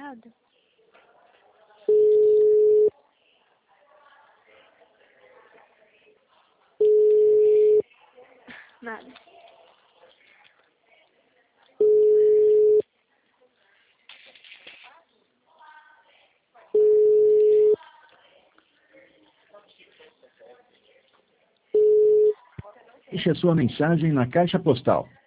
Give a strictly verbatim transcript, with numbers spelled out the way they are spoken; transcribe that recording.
Obrigada. Nada. Deixe a sua mensagem na caixa postal